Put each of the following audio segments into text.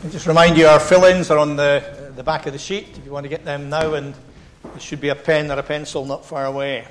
I'll just remind you our fill-ins are on the back of the sheet if you want to get them now, and there should be a pen or a pencil not far away.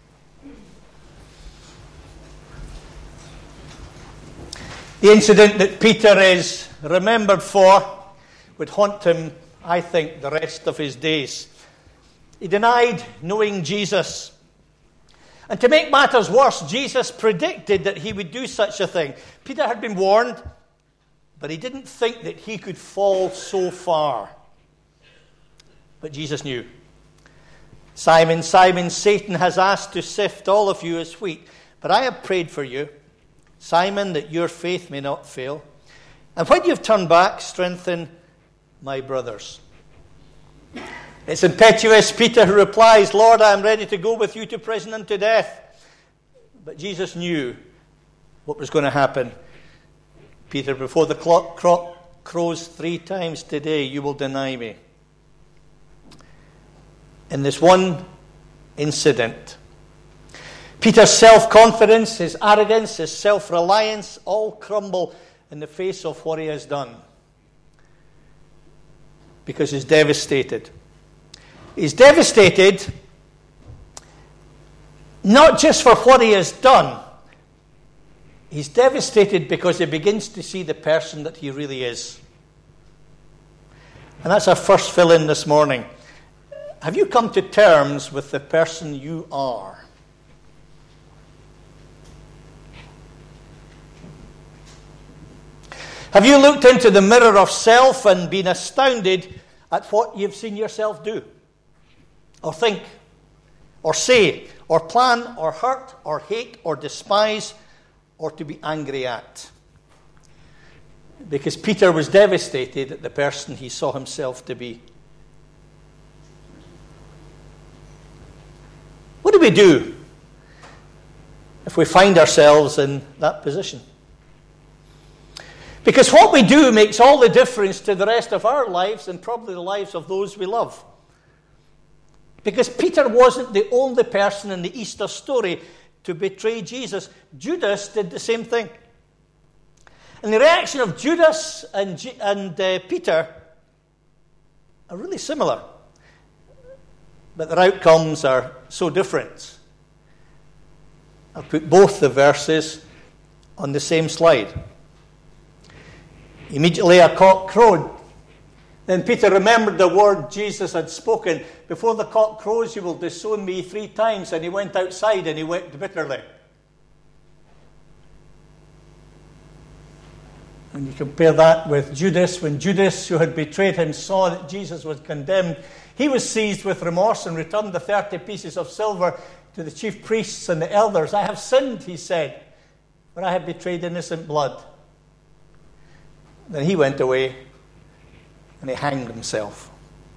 The incident that Peter is remembered for would haunt him, I think, the rest of his days. He denied knowing Jesus. And to make matters worse, Jesus predicted that he would do such a thing. Peter had been warned, but he didn't think that he could fall so far. But Jesus knew. Simon, Simon, Satan has asked to sift all of you as wheat, but I have prayed for you, Simon, that your faith may not fail. And when you've turned back, strengthen my brothers. It's impetuous Peter who replies, Lord, I am ready to go with you to prison and to death. But Jesus knew what was going to happen. Peter, before the clock crows 3 times today, you will deny me. In this one incident, Peter's self-confidence, his arrogance, his self-reliance all crumble in the face of what he has done. Because he's devastated. He's devastated not just for what he has done. He's devastated because he begins to see the person that he really is. And that's our first fill-in this morning. Have you come to terms with the person you are? Have you looked into the mirror of self and been astounded at what you've seen yourself do, or think, or say, or plan, or hurt, or hate, or despise, or to be angry at? Because Peter was devastated at the person he saw himself to be. What do we do if we find ourselves in that position? Because what we do makes all the difference to the rest of our lives and probably the lives of those we love. Because Peter wasn't the only person in the Easter story to betray Jesus. Judas did the same thing. And the reaction of Judas and Peter are really similar. But their outcomes are so different. I'll put both the verses on the same slide. Immediately a cock crowed. Then Peter remembered the word Jesus had spoken. Before the cock crows, you will disown me 3 times. And he went outside and he wept bitterly. And you compare that with Judas. When Judas, who had betrayed him, saw that Jesus was condemned, he was seized with remorse and returned the 30 pieces of silver to the chief priests and the elders. I have sinned, he said, for I have betrayed innocent blood. Then he went away and he hanged himself.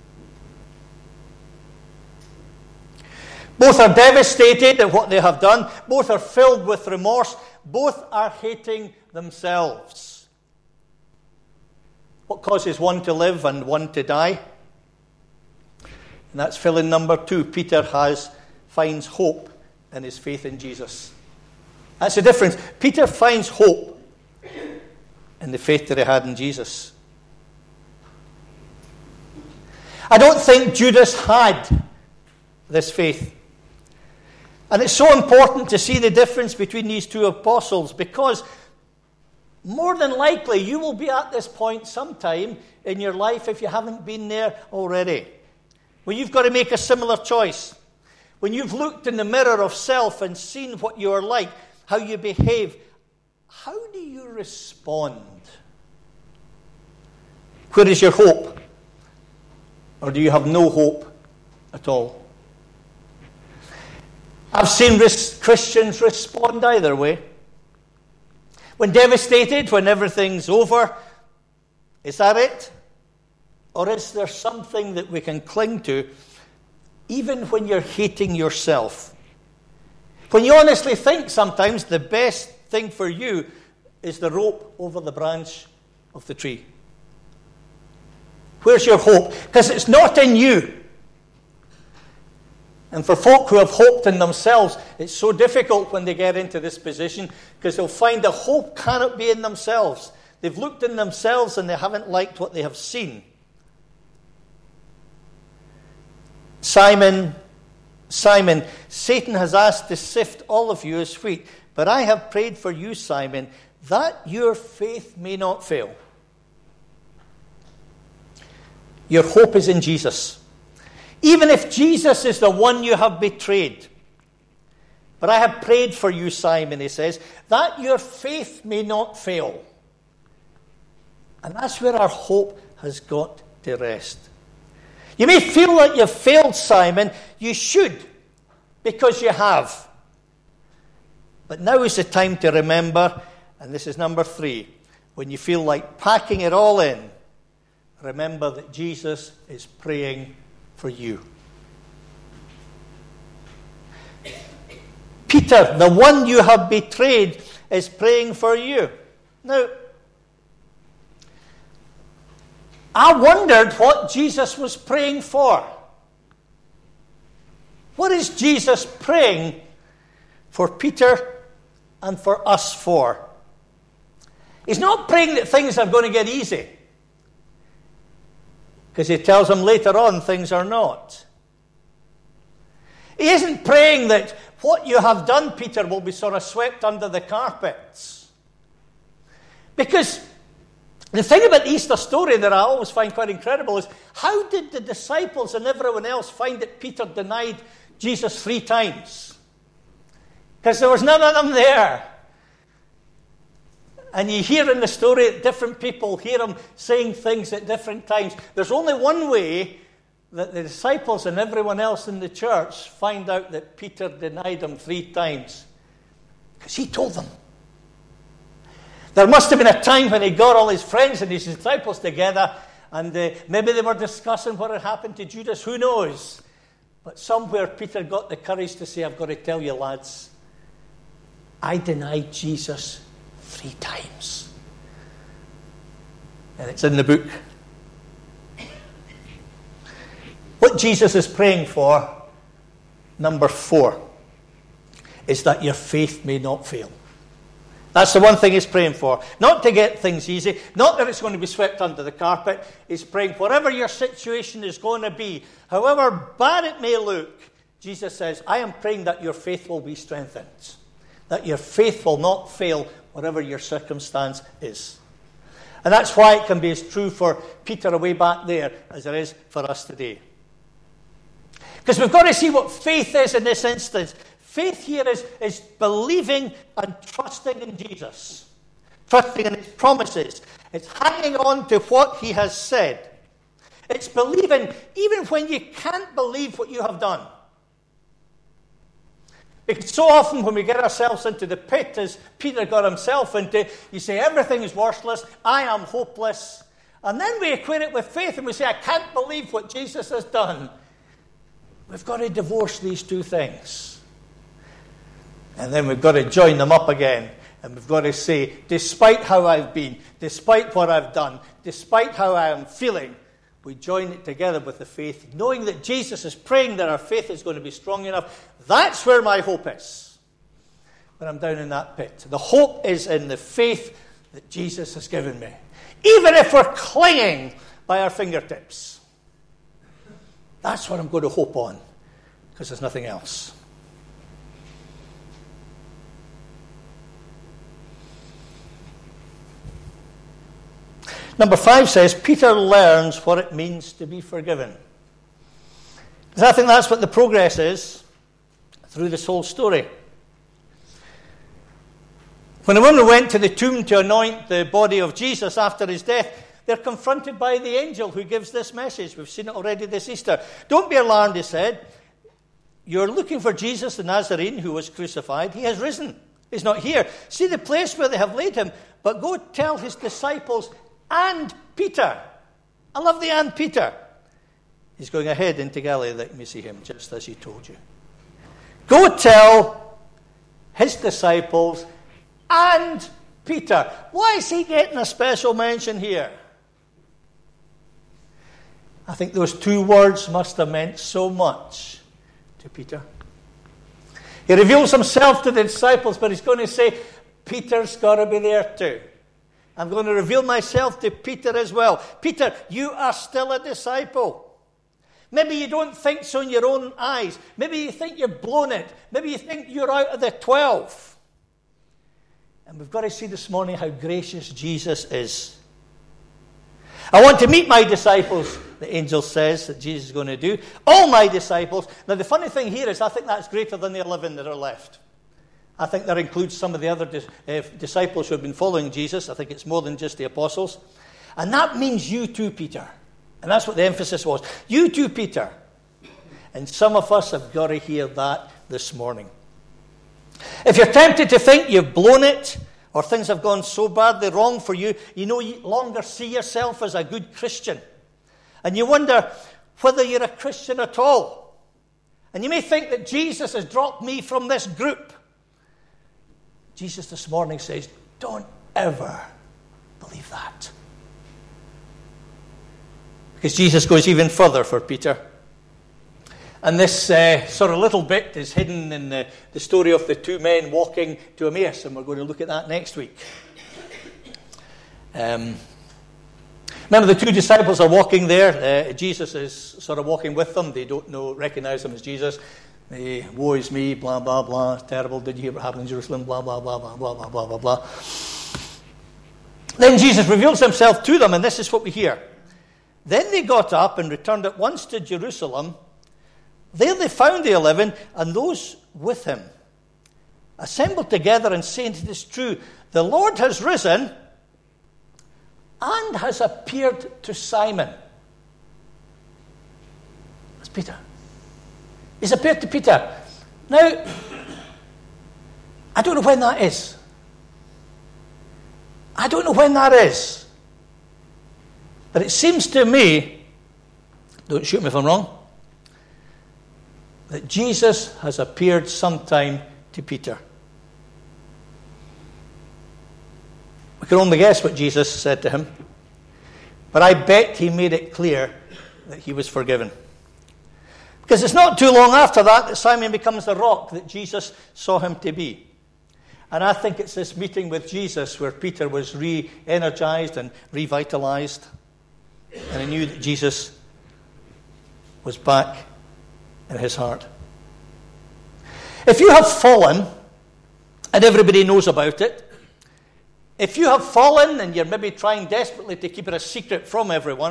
Both are devastated at what they have done. Both are filled with remorse. Both are hating themselves. What causes one to live and one to die? And that's fill-in number 2. Peter finds hope in his faith in Jesus. That's the difference. Peter finds hope in the faith that he had in Jesus. I don't think Judas had this faith. And it's so important to see the difference between these 2 apostles, because more than likely you will be at this point sometime in your life, if you haven't been there already, where you've got to make a similar choice. When you've looked in the mirror of self and seen what you are like, how you behave, how do you respond? Where is your hope? Or do you have no hope at all? I've seen Christians respond either way. When devastated, when everything's over, is that it? Or is there something that we can cling to even when you're hating yourself? When you honestly think sometimes the best thing for you is the rope over the branch of the tree. Where's your hope? Because it's not in you. And for folk who have hoped in themselves, it's so difficult when they get into this position, because they'll find the hope cannot be in themselves. They've looked in themselves and they haven't liked what they have seen. Simon, Simon, Satan has asked to sift all of you as wheat, but I have prayed for you, Simon, that your faith may not fail. Your hope is in Jesus. Even if Jesus is the one you have betrayed. But I have prayed for you, Simon, he says, that your faith may not fail. And that's where our hope has got to rest. You may feel like you've failed, Simon. You should, because you have. But now is the time to remember, and this is number 3, when you feel like packing it all in, remember that Jesus is praying for you. Peter, the one you have betrayed, is praying for you. Now, I wondered what Jesus was praying for. What is Jesus praying for Peter and for us for? He's not praying that things are going to get easy, because he tells him later on things are not. He isn't praying that what you have done, Peter, will be sort of swept under the carpets. Because the thing about the Easter story that I always find quite incredible is, how did the disciples and everyone else find that Peter denied Jesus 3 times? Because there was none of them there. And you hear in the story, different people hear him saying things at different times. There's only one way that the disciples and everyone else in the church find out that Peter denied him 3 times. Because he told them. There must have been a time when he got all his friends and his disciples together, and maybe they were discussing what had happened to Judas. Who knows? But somewhere Peter got the courage to say, I've got to tell you, lads, I denied Jesus 3 times. And it's in the book. What Jesus is praying for, number 4, is that your faith may not fail. That's the one thing he's praying for. Not to get things easy, not that it's going to be swept under the carpet. He's praying whatever your situation is going to be, however bad it may look, Jesus says, I am praying that your faith will be strengthened. That your faith will not fail, whatever your circumstance is. And that's why it can be as true for Peter way back there as it is for us today. Because we've got to see what faith is in this instance. Faith here is believing and trusting in Jesus. Trusting in his promises. It's hanging on to what he has said. It's believing even when you can't believe what you have done. Because so often when we get ourselves into the pit, as Peter got himself into, you say, everything is worthless, I am hopeless. And then we equate it with faith and we say, I can't believe what Jesus has done. We've got to divorce these 2 things. And then we've got to join them up again. And we've got to say, despite how I've been, despite what I've done, despite how I am feeling, we join it together with the faith, knowing that Jesus is praying that our faith is going to be strong enough. That's where my hope is, when I'm down in that pit. The hope is in the faith that Jesus has given me. Even if we're clinging by our fingertips. That's what I'm going to hope on, because there's nothing else. Number 5 says, Peter learns what it means to be forgiven. And I think that's what the progress is through this whole story. When the woman went to the tomb to anoint the body of Jesus after his death, they're confronted by the angel who gives this message. We've seen it already this Easter. Don't be alarmed, he said. You're looking for Jesus the Nazarene who was crucified. He has risen. He's not here. See the place where they have laid him. But go tell his disciples and Peter. I love the and Peter. He's going ahead into Galilee that you may see him, just as he told you. Go tell his disciples and Peter. Why is he getting a special mention here? I think those 2 words must have meant so much to Peter. He reveals himself to the disciples, but he's going to say, Peter's got to be there too. I'm going to reveal myself to Peter as well. Peter, you are still a disciple. Maybe you don't think so in your own eyes. Maybe you think you've blown it. Maybe you think you're out of the 12. And we've got to see this morning how gracious Jesus is. I want to meet my disciples, the angel says that Jesus is going to do. All my disciples. Now, the funny thing here is I think that's greater than the 11 that are left. I think that includes some of the other disciples who have been following Jesus. I think it's more than just the apostles. And that means you too, Peter. And that's what the emphasis was. You too, Peter. And some of us have got to hear that this morning. If you're tempted to think you've blown it, or things have gone so badly wrong for you, you no longer see yourself as a good Christian. And you wonder whether you're a Christian at all. And you may think that Jesus has dropped me from this group. Jesus this morning says, don't ever believe that. Because Jesus goes even further for Peter. And this sort of little bit is hidden in the story of the two men walking to Emmaus, and we're going to look at that next week. Remember, the two disciples are walking there. Jesus is sort of walking with them. They don't recognize him as Jesus. Woe is me, blah, blah, blah. It's terrible. Did you hear what happened in Jerusalem? Blah, blah, blah, blah, blah, blah, blah, blah, blah. Then Jesus reveals himself to them, and this is what we hear. Then they got up and returned at once to Jerusalem. There they found the 11 and those with him, assembled together and saying, it is true, the Lord has risen and has appeared to Simon. That's Peter. He's appeared to Peter. Now, I don't know when that is. I don't know when that is. But it seems to me, don't shoot me if I'm wrong, that Jesus has appeared sometime to Peter. We can only guess what Jesus said to him, but I bet he made it clear that he was forgiven. Because it's not too long after that Simon becomes the rock that Jesus saw him to be. And I think it's this meeting with Jesus where Peter was re-energized and revitalized, and he knew that Jesus was back in his heart. If you have fallen, and everybody knows about it, if you have fallen and you're maybe trying desperately to keep it a secret from everyone,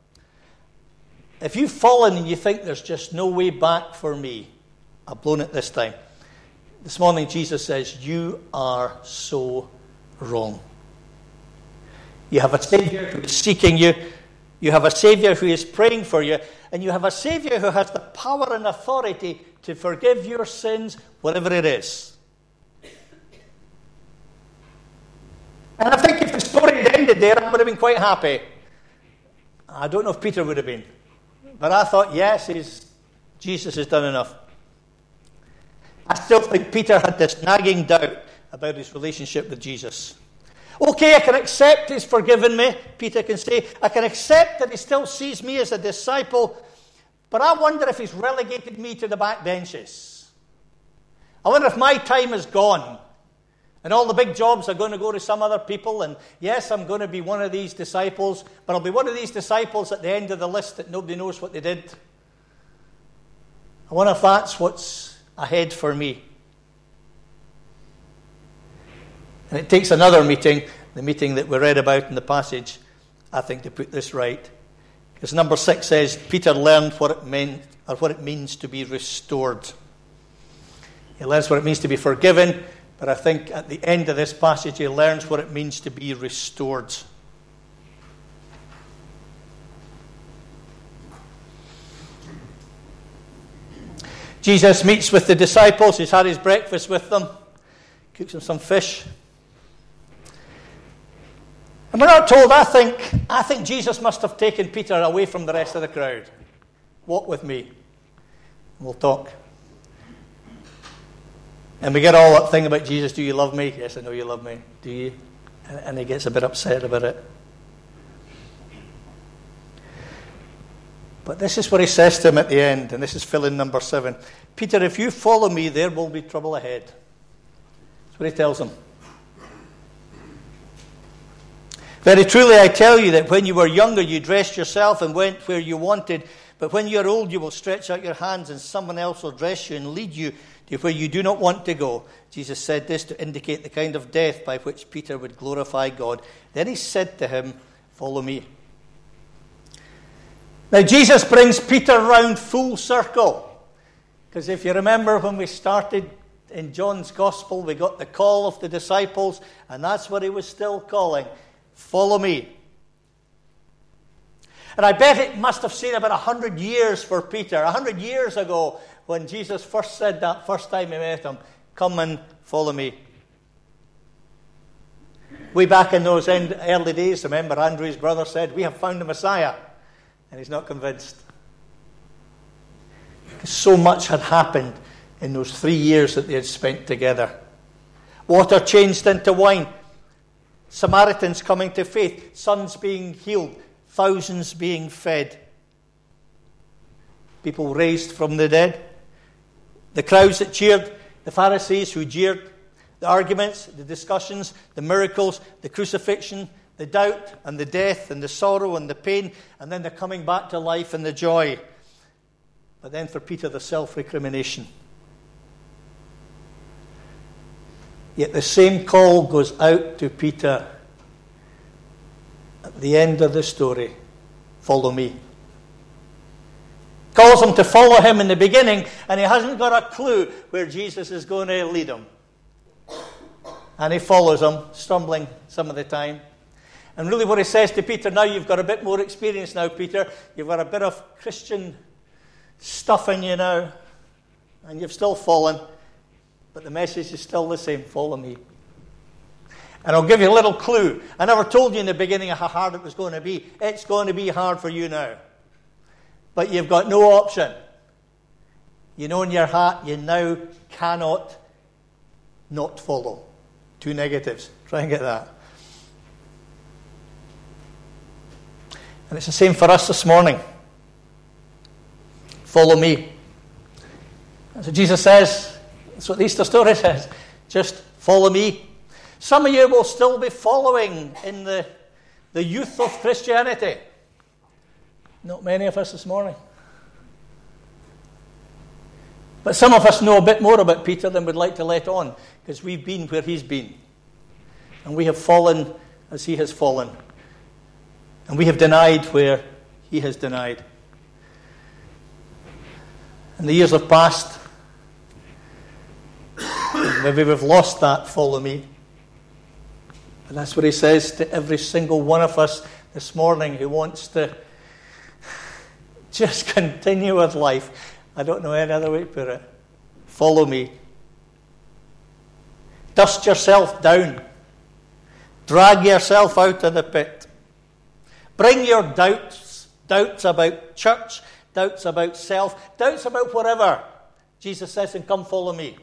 if you've fallen and you think there's just no way back for me, I've blown it this time. This morning Jesus says, you are so wrong. You have a Savior who is seeking you. You have a Savior who is praying for you. And you have a Savior who has the power and authority to forgive your sins, whatever it is. And I think if the story had ended there, I would have been quite happy. I don't know if Peter would have been. But I thought, yes, Jesus has done enough. I still think Peter had this nagging doubt about his relationship with Jesus. Okay, I can accept he's forgiven me, Peter can say. I can accept that he still sees me as a disciple, but I wonder if he's relegated me to the back benches. I wonder if my time is gone, and all the big jobs are going to go to some other people, and yes, I'm going to be one of these disciples, but I'll be one of these disciples at the end of the list that nobody knows what they did. I wonder if that's what's ahead for me. And it takes another meeting, the meeting that we read about in the passage, I think, to put this right. Because number 6 says, Peter learned what it meant, or what it means to be restored. He learns what it means to be forgiven, but I think at the end of this passage he learns what it means to be restored. Jesus meets with the disciples. He's had his breakfast with them. Cooks them some fish. And we're not told, I think Jesus must have taken Peter away from the rest of the crowd. Walk with me. We'll talk. And we get all that thing about Jesus, do you love me? Yes, I know you love me. Do you? And he gets a bit upset about it. But this is what he says to him at the end, and this is fill in number 7. Peter, if you follow me, there will be trouble ahead. That's what he tells him. Very truly I tell you that when you were younger you dressed yourself and went where you wanted, but when you are old you will stretch out your hands and someone else will dress you and lead you to where you do not want to go. Jesus said this to indicate the kind of death by which Peter would glorify God. Then he said to him, "Follow me." Now Jesus brings Peter round full circle. Because if you remember when we started in John's Gospel, we got the call of the disciples, and that's what he was still calling. Follow me. And I bet it must have been about 100 years for Peter. 100 years ago when Jesus first said that, first time he met him, "Come and follow me." Way back in those early days, remember Andrew's brother said, "We have found the Messiah." And he's not convinced. Because so much had happened in those 3 years that they had spent together. Water changed into wine. Samaritans coming to faith. Sons being healed. Thousands being fed. People raised from the dead. The crowds that cheered. The Pharisees who jeered. The arguments, the discussions, the miracles, the crucifixion, the doubt and the death and the sorrow and the pain, and then the coming back to life and the joy. But then for Peter, the self-recrimination. Yet the same call goes out to Peter at the end of the story. Follow me. Calls him to follow him in the beginning, and he hasn't got a clue where Jesus is going to lead him. And he follows him, stumbling some of the time. And really what he says to Peter, now you've got a bit more experience now, Peter. You've got a bit of Christian stuff in you now. And you've still fallen. But the message is still the same. Follow me. And I'll give you a little clue. I never told you in the beginning how hard it was going to be. It's going to be hard for you now. But you've got no option. You know in your heart you now cannot not follow. 2 negatives. Try and get that. And it's the same for us this morning. Follow me. That's what Jesus says. That's what the Easter story says. Just follow me. Some of you will still be following in the youth of Christianity. Not many of us this morning. But some of us know a bit more about Peter than we'd like to let on, because we've been where he's been. And we have fallen as he has fallen. And we have denied where he has denied. And the years have passed. Maybe we've lost that follow me. But that's what he says to every single one of us this morning who wants to just continue with life. I don't know any other way to put it. Follow me. Dust yourself down. Drag yourself out of the pit. Bring your doubts about church, doubts about self, doubts about whatever. Jesus says, and come follow me.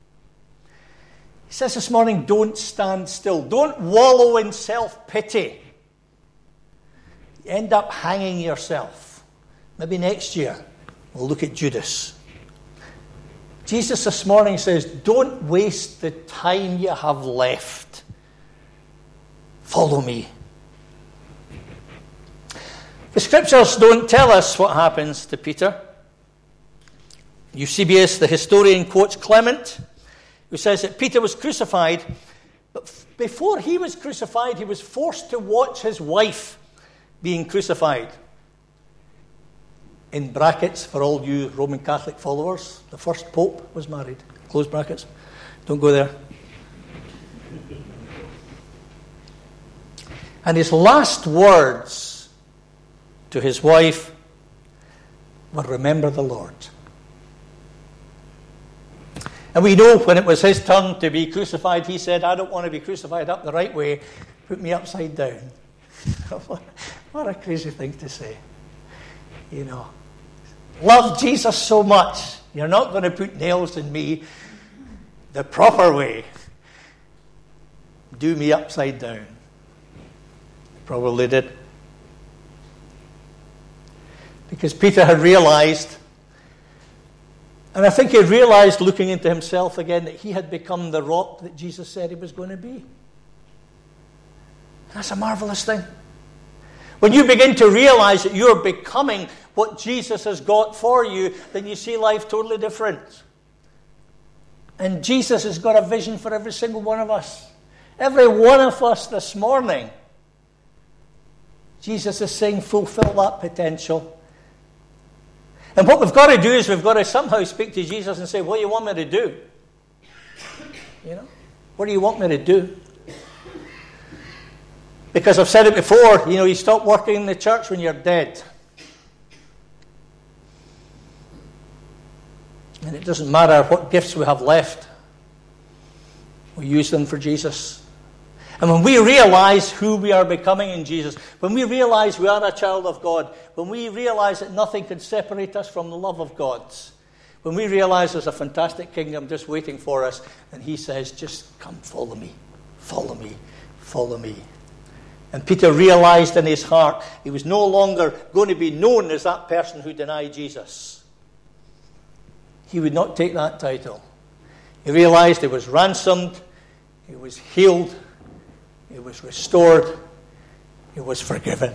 He says this morning, don't stand still. Don't wallow in self-pity. You end up hanging yourself. Maybe next year we'll look at Judas. Jesus this morning says, don't waste the time you have left. Follow me. The scriptures don't tell us what happens to Peter. Eusebius, the historian, quotes Clement, who says that Peter was crucified, but before he was crucified, he was forced to watch his wife being crucified. In brackets, for all you Roman Catholic followers, the first pope was married. Close brackets. Don't go there. And his last words to his wife were, remember the Lord. And we know when it was his turn to be crucified, he said, I don't want to be crucified up the right way. Put me upside down. What a crazy thing to say. You know, love Jesus so much, you're not going to put nails in me the proper way. Do me upside down. Probably did. Because Peter had realized, and I think he realized looking into himself again, that he had become the rock that Jesus said he was going to be. That's a marvelous thing. When you begin to realize that you're becoming what Jesus has got for you, then you see life totally different. And Jesus has got a vision for every single one of us. Every one of us this morning. Jesus is saying, fulfill that potential. And what we've got to do is we've got to somehow speak to Jesus and say, what do you want me to do? You know? What do you want me to do? Because I've said it before, you stop working in the church when you're dead. And it doesn't matter what gifts we have left. We use them for Jesus. And when we realize who we are becoming in Jesus, when we realize we are a child of God, when we realize that nothing can separate us from the love of God, when we realize there's a fantastic kingdom just waiting for us, and he says, just come, follow me, follow me, follow me. And Peter realized in his heart he was no longer going to be known as that person who denied Jesus. He would not take that title. He realized he was ransomed, he was healed, he was restored, he was forgiven.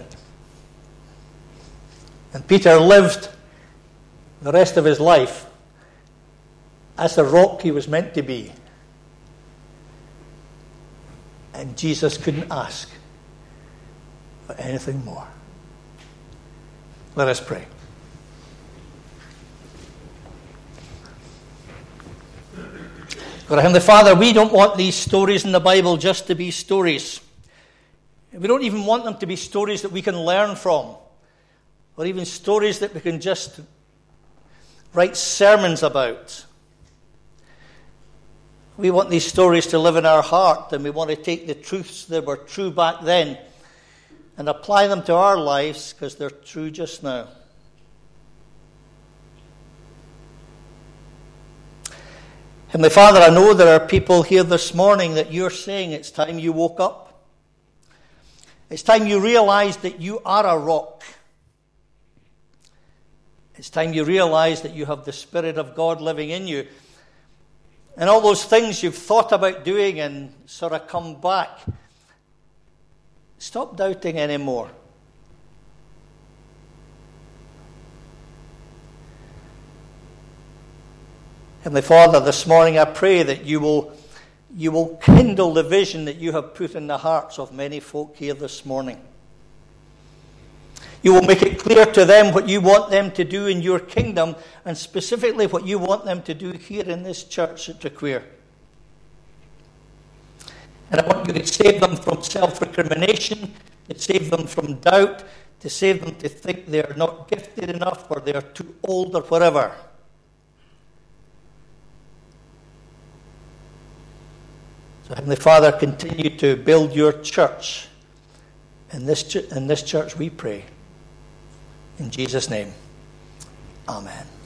And Peter lived the rest of his life as the rock he was meant to be. And Jesus couldn't ask for anything more. Let us pray. God, Heavenly Father, we don't want these stories in the Bible just to be stories. We don't even want them to be stories that we can learn from, or even stories that we can just write sermons about. We want these stories to live in our heart, and we want to take the truths that were true back then and apply them to our lives because they're true just now. Heavenly Father, I know there are people here this morning that you're saying it's time you woke up. It's time you realized that you are a rock. It's time you realize that you have the Spirit of God living in you. And all those things you've thought about doing and sort of come back. Stop doubting anymore. Heavenly Father, this morning I pray that you will kindle the vision that you have put in the hearts of many folk here this morning. You will make it clear to them what you want them to do in your kingdom, and specifically what you want them to do here in this church at Traquair. And I want you to save them from self-recrimination, to save them from doubt, to save them to think they're not gifted enough or they're too old or whatever. So, Heavenly Father, continue to build your church. In this church we pray. In Jesus' name, amen.